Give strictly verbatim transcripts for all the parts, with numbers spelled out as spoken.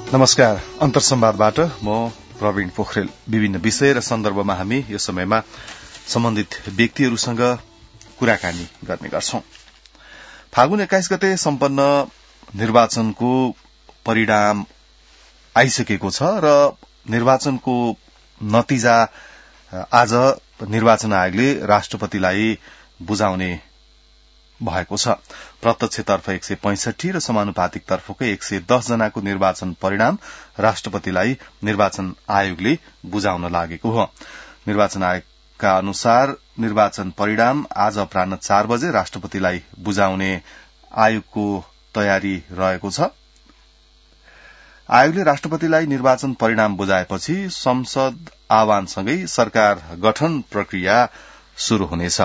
नमस्कार। अन्तर्संवादबाट म प्रवीण पोखरेल। विभिन्न विषय र सन्दर्भमा हामी यो समयमा सम्बन्धित व्यक्तिहरूसँग कुराकानी गर्ने गर्छौं। फागुन एक्काइस गते सम्पन्न निर्वाचनको परिणाम आइसकेको छ र निर्वाचनको नतिजा आज निर्वाचन आयोगले राष्ट्रपतिलाई बुझाउने भएको छ। प्रत्यक्षतर्फ एक सय पैंसठी र समानुपातिक तर्फको एक सय दस जनाको निर्वाचन परिणाम राष्ट्रपतिलाई निर्वाचन आयोगले बुझाउन लागेको हो। निर्वाचन आयोगका अनुसार निर्वाचन परिणाम आज अपराह्न चार बजे राष्ट्रपतिलाई बुझाउने आयोगको तयारी रहेको छ। आयोगले राष्ट्रपतिलाई निर्वाचन परिणाम बुझाएपछि संसद आह्वानसँगै सरकार गठन प्रक्रिया शुरू हुनेछ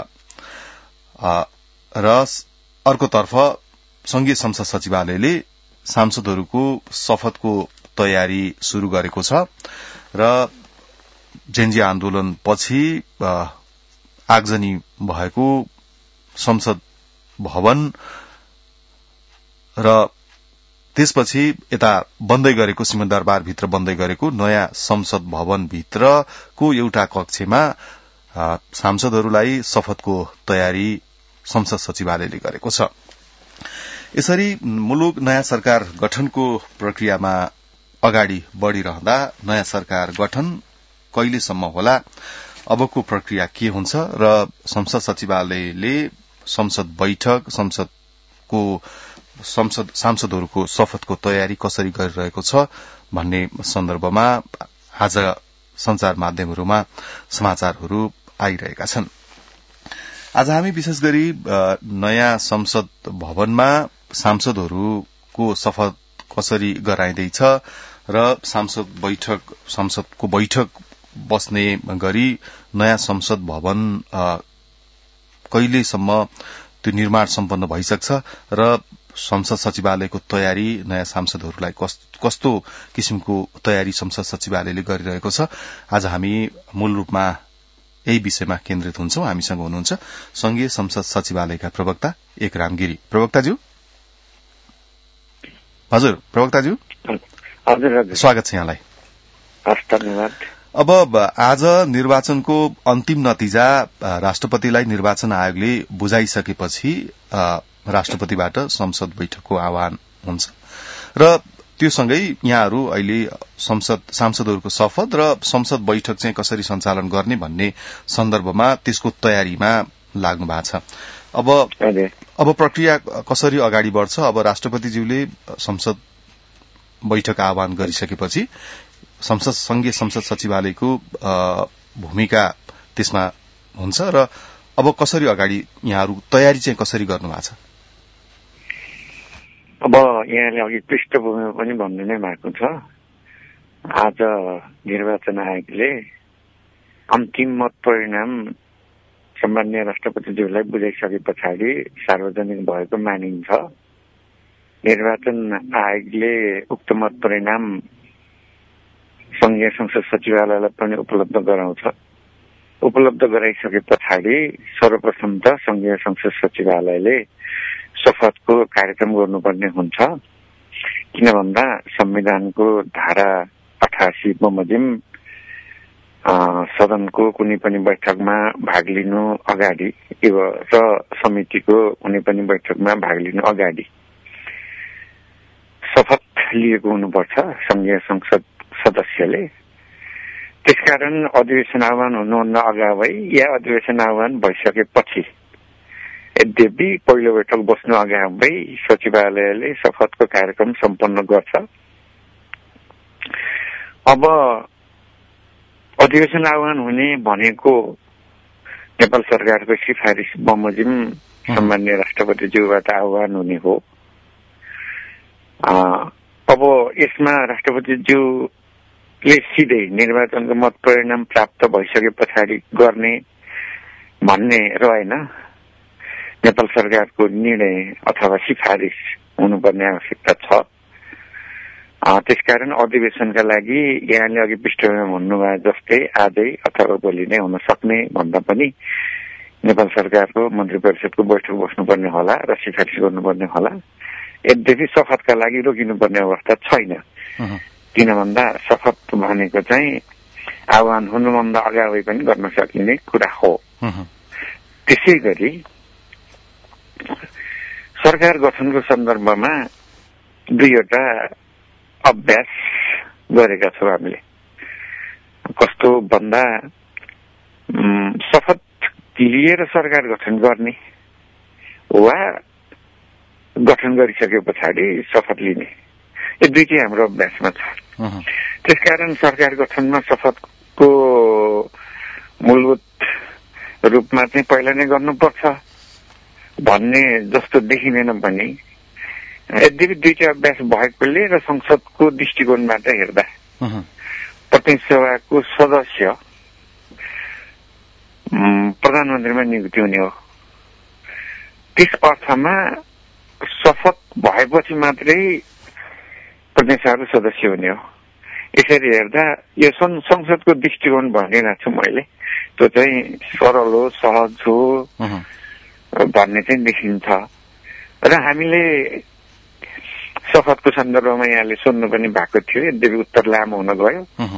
र अर्कोतर्फ संघीय संसद सचिवालयले सांसदहरूको शपथको तयारी शुरू गरेको छ र जेएनजी आन्दोलनपछि आगजनी भएको संसद भवन र त्यसपछि यता बन्दै गरेको सिंहदरबारभित्र बन्दै गरेको नयाँ संसद भवनभित्रको एउटा कक्षमा सांसदहरूलाई शपथको तयारी संसद सचिवालयले गरेको छ। यसरी मुलुक नयाँ सरकार गठनको प्रक्रियामा अगाडि बढ़िरहँदा नयाँ सरकार गठन कहिलेसम्म होला, अबको प्रक्रिया के हुन्छ र संसद सचिवालयले संसद बैठक संसदको संसद सांसदहरूको शपथको तयारी कसरी गरिरहेको छ भन्ने सन्दर्भमा आज संचार माध्यमहरूमा समाचारहरू आइरहेका छन्। आज हामी विशेष गरी नयाँ संसद भवनमा सांसदहरूको शपथ कसरी गराइँदैछ र सांसद बैठक संसदको बैठक बस्ने गरी नयाँ संसद भवन कहिलेसम्म त्यो निर्माण सम्पन्न भइसक्छ र संसद सचिवालयको तयारी नयाँ सांसदहरूलाई कस्तो किसिमको तयारी संसद सचिवालयले गरिरहेको छ, आज हामी मूल रूपमा यही विषयमा केन्द्रित हुन्छौं। हामीसँग हुनुहुन्छ संघीय संसद सचिवालयका प्रवक्ता एक रामगिरी। प्रवक्ताज्यू हजुर प्रवक्ताज्यू हजुर स्वागत छ यहाँलाई। धन्यवाद। अब आज निर्वाचनको अन्तिम नतिजा राष्ट्रपतिलाई निर्वाचन आयोगले बुझाइसकेपछि राष्ट्रपतिबाट संसद बैठकको आह्वान हुन्छ र त्यो सँगै यहाँहरू अहिले संसद सांसदहरूको शपथ र संसद बैठक चाहिँ कसरी सञ्चालन गर्ने भन्ने सन्दर्भमा त्यसको तयारीमा लाग्नु भएको छ। अब अब प्रक्रिया कसरी अगाडि बढ्छ? अब राष्ट्रपतिज्यूले संसद बैठक आह्वान गरिसकेपछि संसद संघीय संसद सचिवालयको भूमिका त्यसमा हुन्छ र अब कसरी अगाडि यहाँहरू तयारी चाहिँ कसरी गर्नु भएको छ? अब यहाँले अघि पृष्ठभूमिमा पनि भन्नु नै भएको छ। आज निर्वाचन आयोगले अन्तिम मत परिणाम सम्माननीय राष्ट्रपतिज्यूलाई बुझाइसके पछाडि सार्वजनिक भएको मानिन्छ। निर्वाचन आयोगले उक्त मत परिणाम संघीय संसद सचिवालयलाई पनि उपलब्ध गराउँछ। उपलब्ध गराइसके पछाडि सर्वप्रथम त संघीय संसद सचिवालयले शपथको कार्यक्रम गर्नुपर्ने हुन्छ। किन भन्दा संविधानको धारा अठासी बमोजिम सदनको कुनै पनि बैठकमा भाग लिनु अगाडि र समितिको कुनै पनि बैठकमा भाग लिनु अगाडि शपथ लिएको हुनुपर्छ संघीय संसद सदस्यले। त्यसकारण अधिवेशन आह्वान हुनुभन्दा अगावै या अधिवेशन आह्वान भइसकेपछि यद्यपि पहिलो बैठक बस्नु अगावै सचिवालयले शपथको कार्यक्रम सम्पन्न गर्छ। अब अधिवेशन आह्वान हुने भनेको नेपाल सरकारको सिफारिस बमोजिम सम्माननीय राष्ट्रपतिज्यूबाट आह्वान हुने हो। अब यसमा राष्ट्रपतिज्यूले सिधै निर्वाचनको मत परिणाम प्राप्त भइसके पछाडि गर्ने भन्ने रहेन। नेपाल सरकारको निर्णय अथवा सिफारिस हुनुपर्ने आवश्यकता छ। त्यसकारण अधिवेशनका लागि यहाँले अघि पृष्ठभूमिमा भन्नुभयो जस्तै आजै अथवा भोलि नै हुन सक्ने भन्दा पनि नेपाल सरकारको मन्त्री परिषदको बैठक बस्नुपर्ने होला र सिफारिस गर्नुपर्ने होला। यद्यपि शपथका लागि रोकिनुपर्ने अवस्था छैन। किन भन्दा शपथ भनेको चाहिँ आह्वान हुनुभन्दा अगावै पनि गर्न सकिने कुरा हो। त्यसै गरी सरकार गठनको सन्दर्भमा दुईवटा अभ्यास गरेका छौँ हामीले। कस्तो भन्दा शपथ लिएर सरकार गठन गर्ने वा गठन गरिसके पछाडि शपथ लिने, यो दुईटै हाम्रो अभ्यासमा छ। त्यसकारण सरकार गठनमा शपथको मूलभूत रूपमा चाहिँ पहिला नै गर्नुपर्छ भन्ने जस्तो देखिँदैन पनि, यद्यपि दुईटै अभ्यास भएकोले र संसदको दृष्टिकोणबाट हेर्दा प्रतिनिधि सभाको सदस्य प्रधानमन्त्रीमा नियुक्ति हुने हो। त्यस अर्थमा शपथ भएपछि मात्रै प्रतिनिधि सभाको सदस्य हुने हो। यसरी हेर्दा यो संसदको दृष्टिकोण भनिरहेको छु मैले, त्यो चाहिँ सरल हो, सहज हो भन्ने चाहिँ देखिन्छ। र हामीले शपथको सन्दर्भमा यहाँले सोध्नु पनि भएको थियो, यद्यपि उत्तर लामो हुन गयो।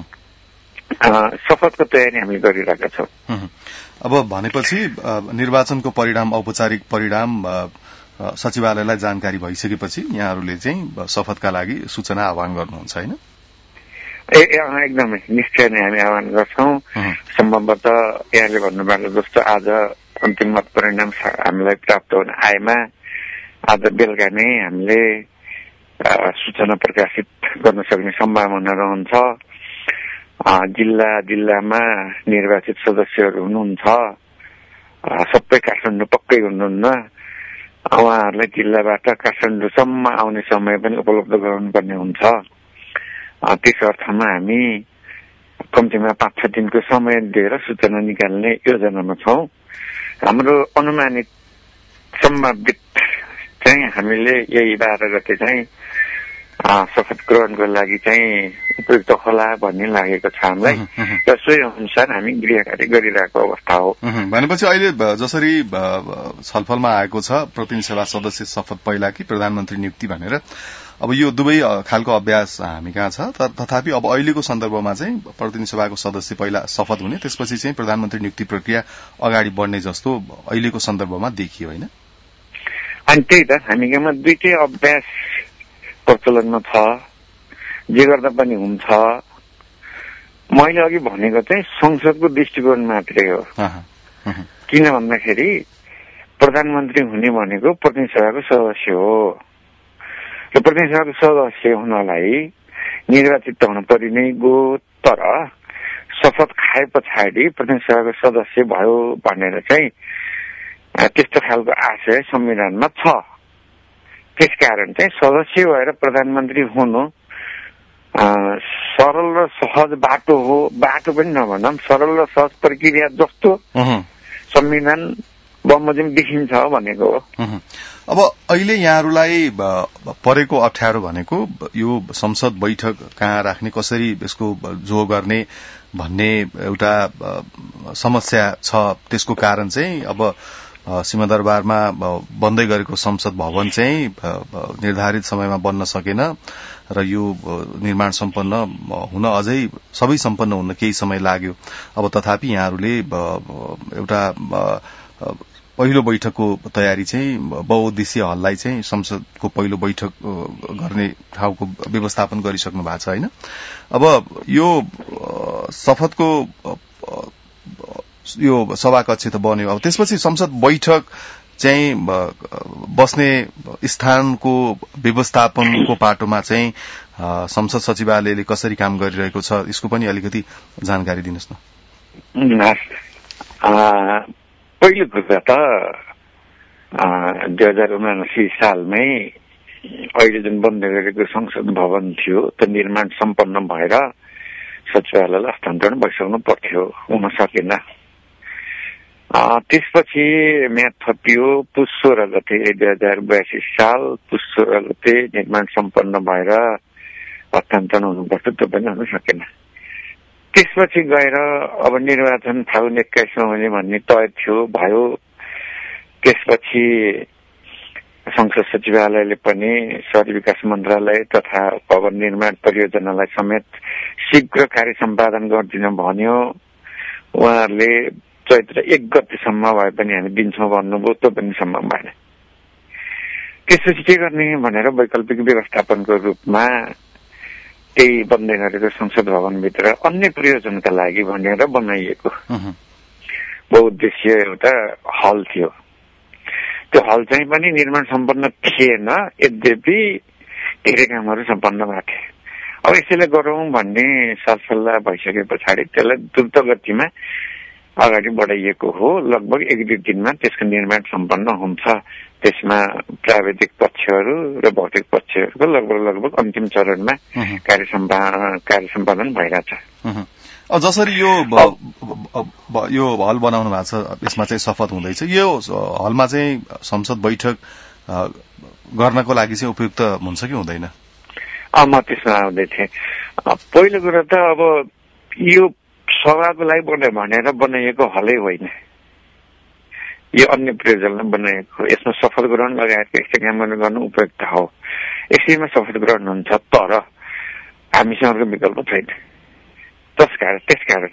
शपथको तयारी हामीले गरिरहेका छौँ। अब भनेपछि निर्वाचनको परिणाम, औपचारिक परिणाम सचिवालयलाई जानकारी भइसकेपछि यहाँहरूले चाहिँ शपथका लागि सूचना आह्वान गर्नुहुन्छ होइन? ए एकदमै निश्चय नै हामी आह्वान गर्छौँ। सम्भवतः यहाँले भन्नुभएको जस्तो आज अन्तिम मत परिणाम हामीलाई प्राप्त हुन आएमा आज बेलुका नै हामीले सूचना प्रकाशित गर्न सक्ने सम्भावना रहन्छ। जिल्ला जिल्लामा निर्वाचित सदस्यहरू हुनुहुन्छ, सबै काठमाडौँ पक्कै हुनुहुन्न, उहाँहरूलाई जिल्लाबाट काठमाडौँसम्म आउने समय पनि उपलब्ध गराउनुपर्ने हुन्छ। त्यस अर्थमा हामी कम्तीमा पाँच छ दिनको समय दिएर सूचना निकाल्ने योजनामा छौँ। हाम्रो अनुमानित सम्भावित चाहिँ हामीले यही बाह्र गते चाहिँ शपथ ग्रहणको लागि चाहिँ उपयुक्त होला भन्ने लागेको छ हामीलाई, र सोही अनुसार हामी गृह कार्य गरिरहेको अवस्था हो। भनेपछि अहिले जसरी छलफलमा आएको छ प्रतिनिधि सभा सदस्य शपथ पहिला कि प्रधानमन्त्री नियुक्ति भनेर, अब यो दुवै खालको अभ्यास हामी कहाँ छ, तथापि अब अहिलेको सन्दर्भमा चाहिँ प्रतिनिधि सभाको सदस्य पहिला शपथ हुने, त्यसपछि चाहिँ प्रधानमन्त्री नियुक्ति प्रक्रिया अगाडि बढ्ने जस्तो अहिलेको सन्दर्भमा देखियो होइन? अनि त्यही त हामीमा दुईटै अभ्यास प्रचलनमा छ, जे गर्दा पनि हुन्छ। मैले अघि भनेको चाहिँ संसदको दृष्टिकोण मात्रै हो। किन भन्दाखेरि प्रधानमन्त्री हुने भनेको प्रतिनिधि सभाको सदस्य हो, र प्रतिनिधि सभाको सदस्य हुनलाई निर्वाचित हुन परि नै गो, तर शपथ खाए पछाडि प्रतिनिधि सभाको सदस्य भयो भनेर चाहिँ त्यस्तो खालको आशय संविधानमा छ। त्यसकारण चाहिँ सदस्य भएर प्रधानमन्त्री हुनु सरल र सहज बाटो हो, बाटो पनि नभनौँ, सरल र सहज प्रक्रिया जस्तो संविधान बमोजिम देखिन्छ भनेको हो। अब अहिले यहाँहरूलाई परेको अप्ठ्यारो भनेको यो संसद बैठक कहाँ राख्ने, कसरी यसको जो गर्ने भन्ने एउटा समस्या छ। त्यसको कारण चाहिँ अब सिंहदरबारमा बन्दै गरेको संसद भवन चाहिँ निर्धारित समयमा बन्न सकेन र यो निर्माण सम्पन्न हुन अझै सबै सम्पन्न हुन केही समय लाग्यो। अब तथापि यहाँहरूले एउटा पहिलो बैठकको तयारी चाहिँ बहुउद्देश्य हललाई चाहिँ संसदको पहिलो बैठक गर्ने ठाउँको व्यवस्थापन गरिसक्नु भएको छ होइन? अब यो शपथको यो सभाकक्ष त बन्यो, अब त्यसपछि संसद बैठक चाहिँ बस्ने स्थानको व्यवस्थापनको पाटोमा चाहिँ संसद सचिवालयले कसरी काम गरिरहेको छ, यसको पनि अलिकति जानकारी दिनुहोस् न। पहिलो कुरा त दुई हजार उनासी सालमै अहिले जुन बन्दै गरेको संसद भवन थियो त्यो निर्माण सम्पन्न भएर सचिवालयलाई हस्तान्तरण भइसक्नु पर्थ्यो, हुन सकेन। त्यसपछि म्याद थपियो, पुस सोह्र गते दुई हजार बयासी साल पुस सोह्र गते निर्माण सम्पन्न भएर हस्तान्तरण हुनुपर्छ, त्यो पनि हुन सकेन। त्यसपछि गएर अब निर्वाचन फागुन एक्काइसमा हुने भन्ने तय थियो, भयो। त्यसपछि संसद सचिवालयले पनि शहरी विकास मन्त्रालय तथा भवन निर्माण परियोजनालाई समेत शीघ्र कार्य सम्पादन गरिदिन भन्यो। उहाँहरूले चैत्र एक गतेसम्म भए पनि हामी दिन्छौँ भन्नुभयो, त्यो पनि सम्भव भएन। त्यसपछि के गर्ने भनेर वैकल्पिक व्यवस्थापनको रूपमा त्यही बन्दै गरेको संसद भवनभित्र अन्य प्रयोजनका लागि भनेर बनाइएको बहुउद्देश्य एउटा हल थियो। त्यो हल चाहिँ पनि निर्माण सम्पन्न थिएन, यद्यपि धेरै कामहरू सम्पन्न भएको थिए। अब यसैले गरौँ भन्ने सरसल्लाह भइसके पछाडि त्यसलाई द्रुत गतिमा अगाडि बढाइएको हो। लगभग एक दुई दिनमा त्यसको निर्माण सम्पन्न हुन्छ। त्यसमा प्राविधिक पक्षहरू र भौतिक पक्षहरूको लगभग लगभग अन्तिम चरणमा कार्य सम्पादन कार्य सम्पादन भइरहेछ। जसरी यो यो हल बनाउनु भएको छ यसमा चाहिँ शपथ हुँदैछ, यो हलमा चाहिँ संसद बैठक गर्नको लागि चाहिँ उपयुक्त हुन्छ कि हुँदैन? म त्यसमा आउँदै थिएँ। पहिलो कुरा त अब यो सभाको लागि बनायो भनेर बनाइएको हलै होइन, यो अन्य प्रयोजनलाई बनाइएको। यसमा शपथ ग्रहण लगायतको यस्तो कामहरू गर्नु उपयुक्त हो। यसैमा शपथ ग्रहण हुन्छ, तर हामीसँग अर्को विकल्प छैन। त्यसकारण त्यसकारण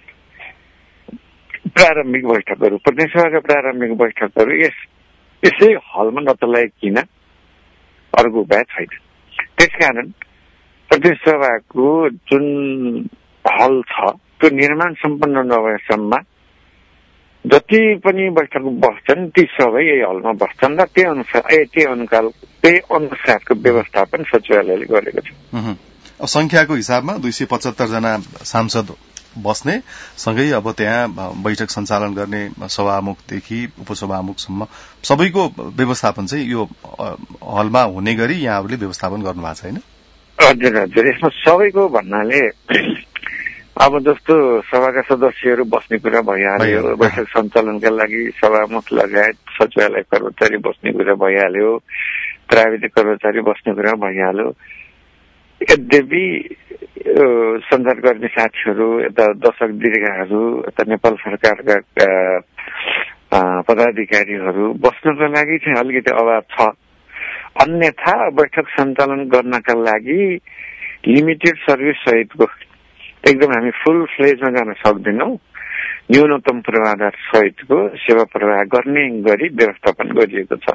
प्रारम्भिक बैठकहरू, प्रतिनिधि सभाका प्रारम्भिक बैठकहरू यस यसै हलमा नचलाए किन, अर्को उपाय छैन। त्यसकारण प्रतिनिधि सभाको जुन हल छ त्यो निर्माण सम्पन्न नभएसम्म जति पनि बैठक बस्छन् ती सबै यही हलमा बस्छन् र त्यही अनुसार ए त्यही अनुकाल त्यही अनुसारको व्यवस्थापन सचिवालयले गरेको छ। अब संख्याको हिसाबमा दुई सय पचहत्तर जना सांसद बस्ने सँगै अब त्यहाँ बैठक सञ्चालन गर्ने सभामुखदेखि उपसभामुखसम्म सबैको व्यवस्थापन चाहिँ यो हलमा हुने गरी यहाँहरूले व्यवस्थापन गर्नु भएको छ होइन? हजुर हजुर, यसमा सबैको भन्नाले अब जस्तो सभाका सदस्यहरू बस्ने कुरा भइहाल्यो, बैठक सञ्चालनका लागि सभामुख लगायत सचिवालय कर्मचारी बस्ने कुरा भइहाल्यो, प्राविधिक कर्मचारी बस्ने कुरा भइहाल्यो। यद्यपि सञ्चारकर्मी साथीहरू, यता दर्शक दीर्घाहरू, यता नेपाल सरकारका पदाधिकारीहरू बस्नको लागि चाहिँ अलिकति अभाव छ। अन्यथा बैठक सञ्चालन गर्नका लागि लिमिटेड सर्भिस सहितको एकदम हामी फुल फ्लेजमा जान सक्दैनौँ, न्यूनतम पूर्वाधार सहितको सेवा प्रवाह गर्ने गरी व्यवस्थापन गरिएको छ।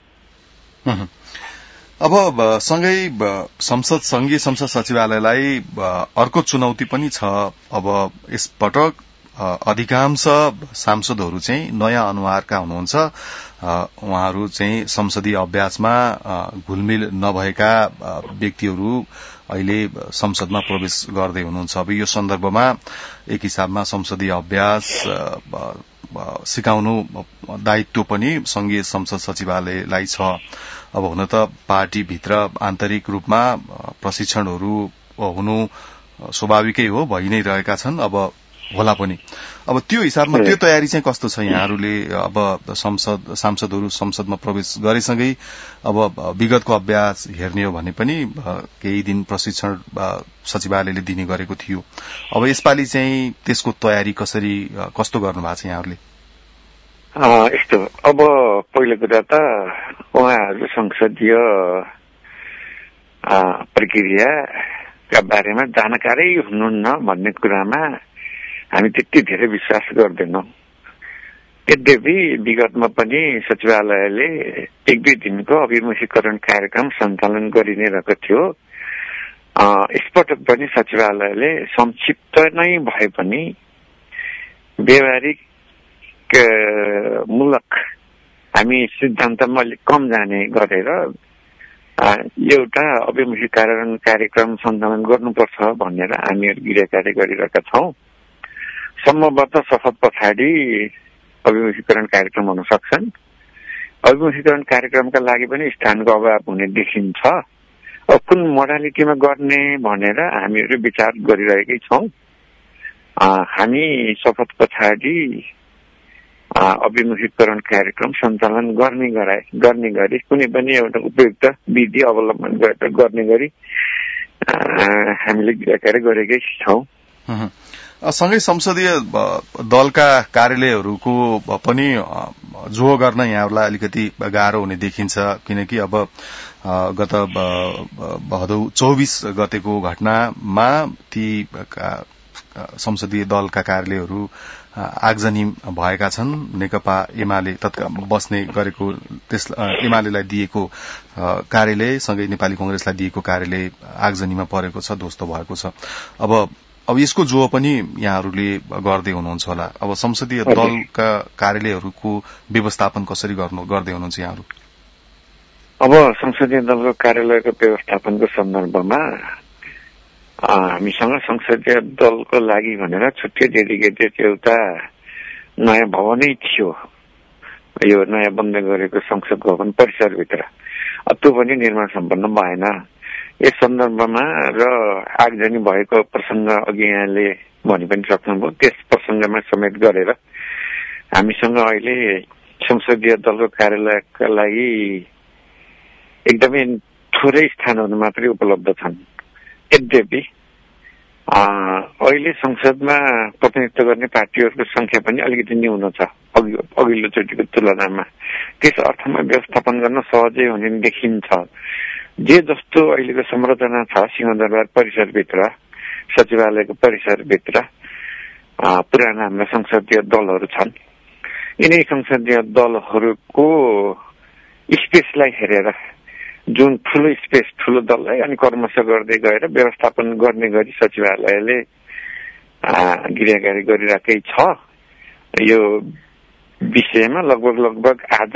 अब सँगै संसद संघीय संसद सचिवालयलाई अर्को चुनौती पनि छ। अब यसपटक अधिकांश सांसदहरू चाहिँ नयाँ अनुहारका हुनुहुन्छ। उहाँहरू चाहिँ संसदीय अभ्यासमा घुलमिल नभएका व्यक्तिहरू अहिले संसदमा प्रवेश गर्दै हुनुहुन्छ। अब यो सन्दर्भमा एक हिसाबमा संसदीय अभ्यास सिकाउनु दायित्व पनि संघीय संसद सचिवालयलाई छ। अब हुन त पार्टीभित्र आन्तरिक रूपमा प्रशिक्षणहरू हुनु स्वाभाविकै हो, भइ नै रहेका छन्, अब होला पनि। अब त्यो हिसाबमा त्यो तयारी चाहिँ कस्तो छ यहाँहरूले? अब संसद सांसदहरू संसदमा प्रवेश गरेसँगै अब विगतको अभ्यास हेर्ने हो भने पनि केही दिन प्रशिक्षण सचिवालयले दिने गरेको थियो। अब यसपालि चाहिँ त्यसको तयारी कसरी कस्तो गर्नु भएको छ यहाँहरूले? यस्तो, अब पहिलो कुरा त उहाँहरू संसदीय प्रक्रियाका बारेमा जानकारै हुनुहुन्न भन्ने कुरामा हामी त्यति धेरै विश्वास गर्दैनौँ। यद्यपि विगतमा पनि सचिवालयले एक दुई दिनको अभिमुखीकरण कार्यक्रम सञ्चालन गरि नै रहेको थियो। यसपटक पनि सचिवालयले संक्षिप्त नै भए पनि व्यवहारिक मूलक हामी सिद्धान्तमा अलिक कम जाने गरेर एउटा अभिमुखीकरण कार्यक्रम सञ्चालन गर्नुपर्छ भनेर हामीहरू गृह कार्य गरिरहेका छौँ। सम्भवतः शपथ पछाडि अभिमुखीकरण कार्यक्रम हुन सक्छन्। अभिमुखीकरण कार्यक्रमका लागि पनि स्थानको अभाव हुने देखिन्छ। अब कुन मोडालिटीमा गर्ने भनेर हामीहरू विचार गरिरहेकै छौँ। हामी शपथ पछाडि अभिमुखीकरण कार्यक्रम सञ्चालन गर्ने गराए गर्ने गरी कुनै पनि एउटा उपयुक्त विधि अवलम्बन गरेर गर्ने गरी हामीले कार्य गरेकै छौँ। सँगै संसदीय दलका कार्यालयहरूको पनि जोह गर्न यहाँहरूलाई अलिकति गाह्रो हुने देखिन्छ, किनकि अब गत भदौ चौबीस गतेको घटनामा ती संसदीय दलका कार्यालयहरू आगजनी भएका छन्। नेकपा एमाले तत्काल बस्ने गरेको त्यस एमालेलाई दिएको कार्यालय सँगै नेपाली कांग्रेसलाई दिएको कार्यालय आगजनीमा परेको छ, ध्वस्त भएको छ। अब अब यसको जोह पनि यहाँहरूले गर्दै हुनुहुन्छ होला। अब संसदीय दलका कार्यालयहरूको व्यवस्थापन कसरी गर्नु गर्दै हुनुहुन्छ यहाँहरू? अब संसदीय दलको कार्यालयको व्यवस्थापनको सन्दर्भमा हामीसँग संसदीय दलको लागि भनेर छुट्टै डेडिकेटेड एउटा नयाँ भवनै थियो, यो नयाँ बन्द गरेको संसद भवन परिसरभित्र। त्यो पनि निर्माण सम्पन्न भएन। यस सन्दर्भमा र आगजनी भएको प्रसंग अघि यहाँले भनि पनि सक्नुभयो, त्यस प्रसंगमा समेत गरेर हामीसँग अहिले संसदीय दलको कार्यालयका लागि एकदमै थोरै स्थानहरू मात्रै उपलब्ध छन्। यद्यपि अहिले संसदमा प्रतिनिधित्व गर्ने पार्टीहरूको संख्या पनि अलिकति न्यून छ अघिल्लो चोटिको तुलनामा। त्यस अर्थमा व्यवस्थापन गर्न सहजै हुने देखिन्छ। जे जस्तो अहिलेको संरचना छ सिंहदरबार परिसरभित्र, सचिवालयको परिसरभित्र पुराना हाम्रा संसदीय दलहरू छन्। यिनै संसदीय दलहरूको स्पेसलाई हेरेर जुन ठूलो स्पेस ठूलो दललाई अनि कर्मश गर्दै गएर व्यवस्थापन गर्ने गरी सचिवालयले गृहकारी गरिरहेकै छ। यो विषयमा लगभग लगभग आज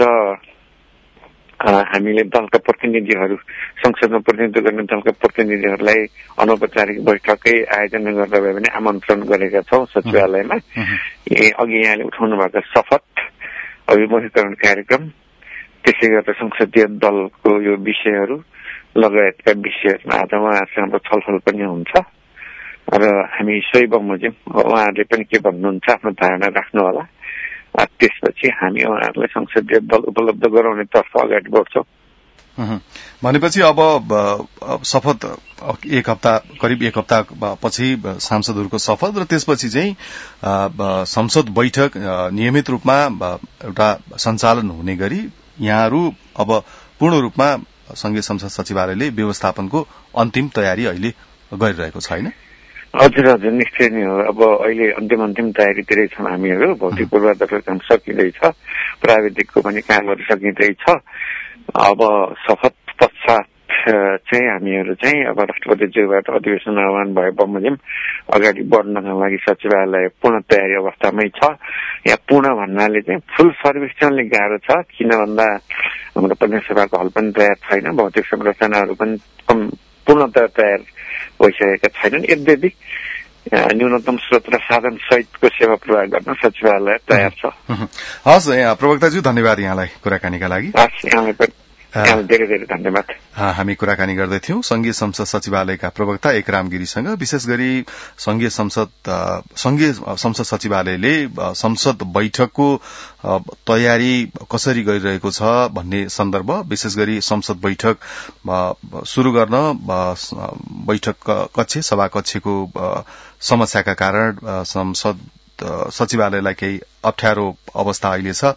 हामीले दलका प्रतिनिधिहरू, संसदमा प्रतिनिधित्व गर्ने दलका प्रतिनिधिहरूलाई अनौपचारिक बैठकै आयोजना गर्दा भए भने आमन्त्रण गरेका छौं सचिवालयमा। अघि यहाँले उठाउनु भएको शपथ अभिमुखीकरण कार्यक्रम, त्यसै गरेर संसदीय दलको यो विषयहरू लगायतका विषयहरूमा आज उहाँहरूसँग हाम्रो छलफल पनि हुन्छ र हामी सोही बमोजिम उहाँहरूले पनि के भन्नुहुन्छ आफ्नो धारणा राख्नु होला। त्यसपछि हामी उहाँहरूलाई संसदीय दल उपलब्ध गराउने तर्फ अगाडि बढ्छौं। भनेपछि अब शपथ एक हप्ता करिब एक हप्ता पछि सांसदहरूको शपथ र त्यसपछि चाहिँ संसद बैठक नियमित रूपमा एउटा सञ्चालन हुने गरी यहाँहरू अब पूर्ण रूपमा संघीय संसद सचिवालयले व्यवस्थापनको अन्तिम तयारी अहिले गरिरहेको छ, हैन? हजुर हजुर, निश्चय नै हो। अब अहिले अन्तिम अन्तिम तयारीतिरै छौँ हामीहरू। भौतिक पूर्वाधारको काम सकिँदैछ, प्राविधिकको पनि कामहरू सकिँदैछ। अब शपथ पश्चात चाहिँ हामीहरू चाहिँ अब राष्ट्रपतिज्यूबाट अधिवेशन आह्वान भए बमोजिम अगाडि बढ्नका लागि सचिवालय पूर्ण तयारी अवस्थामै छ। यहाँ पूर्ण भन्नाले चाहिँ फुल सर्भिस चाहिँ अलिक गाह्रो छ, किन भन्दा हाम्रो प्रतिनिधि सभाको हल पनि तयार छैन, भौतिक संरचनाहरू पनि पूर्णतया तयार भइसकेका छैनन्। यद्यपि न्यूनतम स्रोत र साधन सहितको सेवा प्रवाह गर्न सचिवालय तयार छ। हस् प्रवक्ताज्यू, धन्यवाद यहाँलाई कुराकानीका लागि। हस्, यहाँलाई पनि धेरै धेरै धन्यवाद। हामी कुराकानी गर्दैथ्यौं संघीय संसद सचिवालयका प्रवक्ता एकराम गिरीसँग। विशेष गरी संघीय संसद संघीय संसद सचिवालयले संसद बैठकको तयारी कसरी गरिरहेको छ भन्ने सन्दर्भ, विशेष गरी संसद बैठक शुरू गर्न बैठक कक्ष सभा कक्षको समस्याका कारण संसद सचिवालयलाई केही अप्ठ्यारो अवस्था अहिले छ।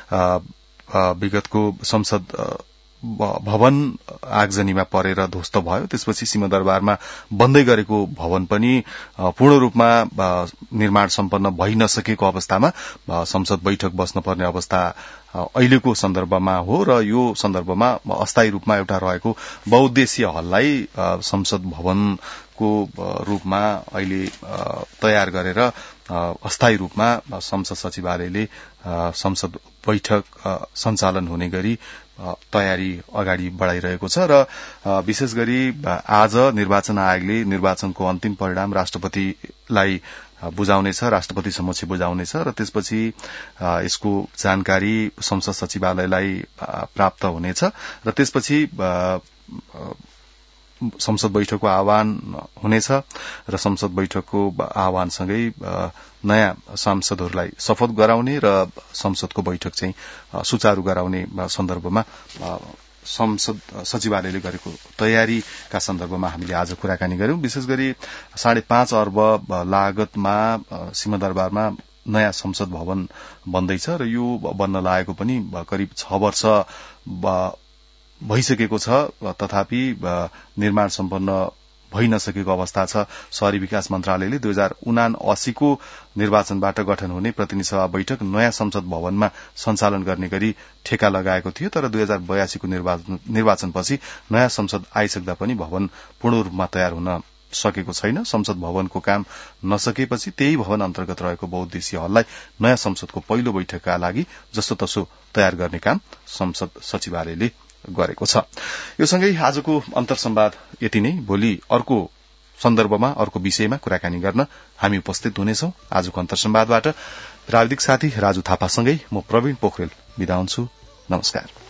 विगतको संसद भवन आगजनीमा परेर ध्वस्त भयो, त्यसपछि सिंहदरबारमा बन्दै गरेको भवन पनि पूर्ण रूपमा निर्माण सम्पन्न भइ नसकेको अवस्थामा संसद बैठक बस्न पर्ने अवस्था अहिलेको सन्दर्भमा हो र यो सन्दर्भमा अस्थायी रूपमा एउटा रहेको बहुउद्देश्य हललाई संसद भवनको रूपमा अहिले तयार गरेर अस्थायी रूपमा संसद सचिवालयले संसद बैठक सञ्चालन हुने गरी तयारी अगाडि बढ़ाइरहेको छ र विशेष गरी आज निर्वाचन आयोगले निर्वाचनको अन्तिम परिणाम राष्ट्रपतिलाई बुझाउनेछ, राष्ट्रपति समक्ष बुझाउनेछ र त्यसपछि यसको जानकारी संसद सचिवालयलाई प्राप्त हुनेछ र त्यसपछि संसद बैठकको आह्वान हुनेछ र संसद बैठकको आह्वानसँगै नयाँ सांसदहरूलाई शपथ गराउने र संसदको बैठक चाहिँ सुचारू गराउने सन्दर्भमा संसद सचिवालयले गरेको तयारीका सन्दर्भमा हामीले आज कुराकानी गर्यौं। विशेष गरी साढे पाँच अर्ब लागतमा सिंहदरबारमा नयाँ संसद भवन बन्दैछ र यो बन्न लागेको पनि करिब छ वर्ष भइसकेको छ, तथापि निर्माण सम्पन्न भइ नसकेको अवस्था छ। शहरी विकास मन्त्रालयले दुई हजार उनासी को निर्वाचनबाट गठन हुने प्रतिनिधि सभा बैठक नयाँ संसद भवनमा सञ्चालन गर्ने गरी ठेका लगाएको थियो, तर दुई हजार बयासी को निर्वाचनपछि नयाँ संसद आइसक्दा पनि भवन पूर्ण रूपमा तयार हुन सकेको छैन। संसद भवनको काम नसकेपछि त्यही भवन अन्तर्गत रहेको बहुउद्देश्यीय हललाई नयाँ संसदको पहिलो बैठकका लागि जसोतसो तयार गर्ने काम संसद सचिवालयले गरेको छ। यो सँगै आजको अन्तर संवाद यति नै। भोलि अर्को सन्दर्भमा अर्को विषयमा कुराकानी गर्न हामी उपस्थित हुनेछौं। आजको अन्तर संवादबाट प्राविधिक साथी राजु थापासँगै म प्रवीण पोखरेल बिदा हुन्छु। नमस्कार।